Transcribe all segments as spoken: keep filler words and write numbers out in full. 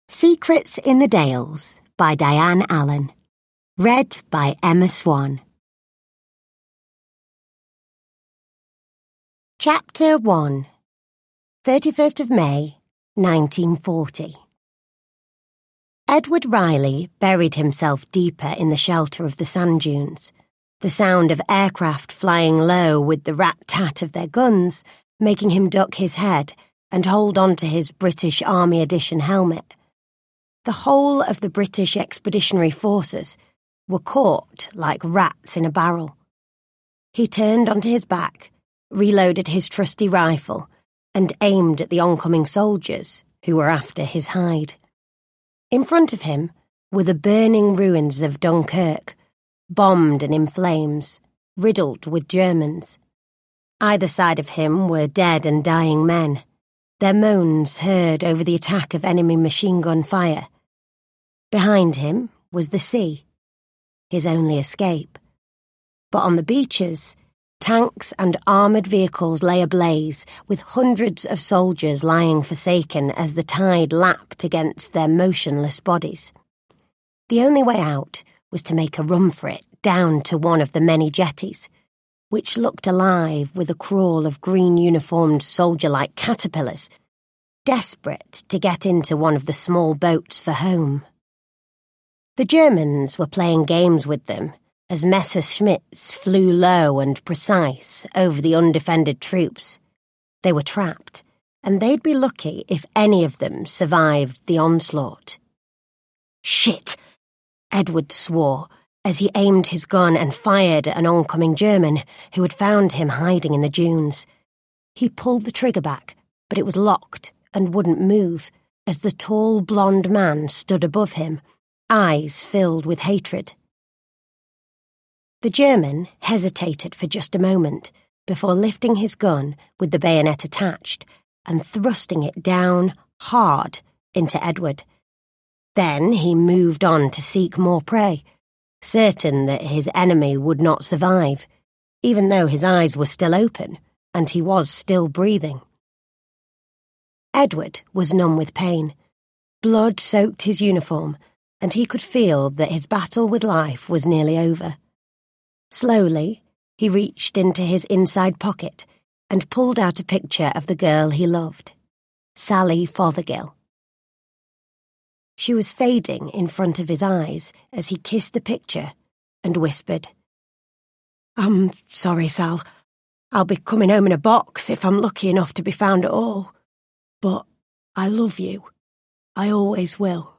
Secrets in the Dales by Diane Allen. Read by Emma Swan. Chapter one. thirty-first of May, nineteen forty. Edward Riley buried himself deeper in the shelter of the sand dunes, the sound of aircraft flying low with the rat-tat of their guns making him duck his head and hold on to his British Army Edition helmet. The whole of the British Expeditionary Forces were caught like rats in a barrel. He turned onto his back, reloaded his trusty rifle, and aimed at the oncoming soldiers who were after his hide. In front of him were the burning ruins of Dunkirk, bombed and in flames, riddled with Germans. Either side of him were dead and dying men, their moans heard over the attack of enemy machine gun fire. Behind him was the sea, his only escape. But on the beaches, tanks and armoured vehicles lay ablaze, with hundreds of soldiers lying forsaken as the tide lapped against their motionless bodies. The only way out was to make a run for it down to one of the many jetties, which looked alive with a crawl of green-uniformed soldier-like caterpillars, desperate to get into one of the small boats for home. The Germans were playing games with them as Messerschmitts flew low and precise over the undefended troops. They were trapped, and they'd be lucky if any of them survived the onslaught. "Shit!" Edward swore, as he aimed his gun and fired at an oncoming German who had found him hiding in the dunes. He pulled the trigger back, but it was locked and wouldn't move, as the tall blonde man stood above him, eyes filled with hatred. The German hesitated for just a moment before lifting his gun with the bayonet attached and thrusting it down hard into Edward. Then he moved on to seek more prey, certain that his enemy would not survive, even though his eyes were still open and he was still breathing. Edward was numb with pain. Blood soaked his uniform, and he could feel that his battle with life was nearly over. Slowly, he reached into his inside pocket and pulled out a picture of the girl he loved, Sally Fothergill. She was fading in front of his eyes as he kissed the picture and whispered, "I'm sorry, Sal. I'll be coming home in a box if I'm lucky enough to be found at all. But I love you. I always will."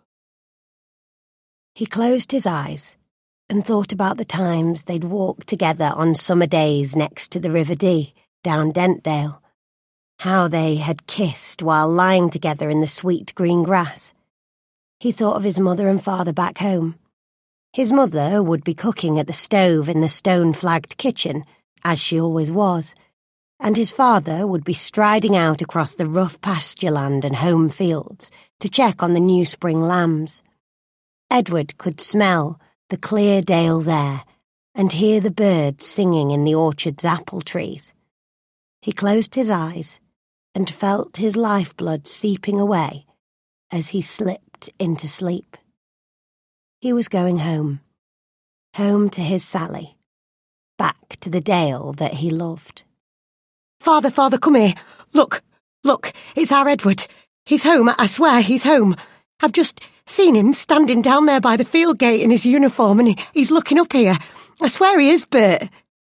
He closed his eyes and thought about the times they'd walked together on summer days next to the River Dee, down Dentdale. How they had kissed while lying together in the sweet green grass. He thought of his mother and father back home. His mother would be cooking at the stove in the stone-flagged kitchen, as she always was, and his father would be striding out across the rough pasture land and home fields to check on the new spring lambs. Edward could smell the clear dale's air and hear the birds singing in the orchard's apple trees. He closed his eyes and felt his lifeblood seeping away as he slipped into sleep. He was going home. Home to his Sally. Back to the Dale that he loved. "Father, father, come here. Look, look, it's our Edward. He's home, I swear he's home. I've just seen him standing down there by the field gate in his uniform and he, he's looking up here. I swear he is, Bert."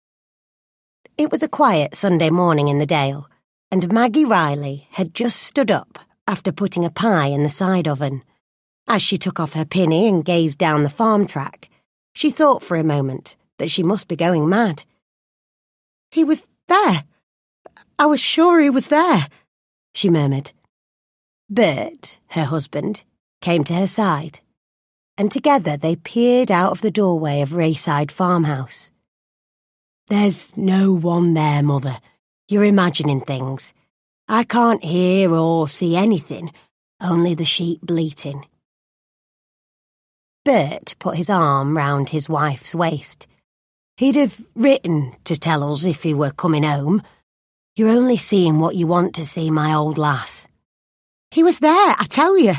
It was a quiet Sunday morning in the Dale, and Maggie Riley had just stood up after putting a pie in the side oven. As she took off her pinny and gazed down the farm track, she thought for a moment that she must be going mad. "He was there. I was sure he was there," she murmured. Bert, her husband, came to her side, and together they peered out of the doorway of Rayside Farmhouse. "There's no one there, Mother. You're imagining things. I can't hear or see anything, only the sheep bleating." Bert put his arm round his wife's waist. "He'd have written to tell us if he were coming home. You're only seeing what you want to see, my old lass." "He was there, I tell you.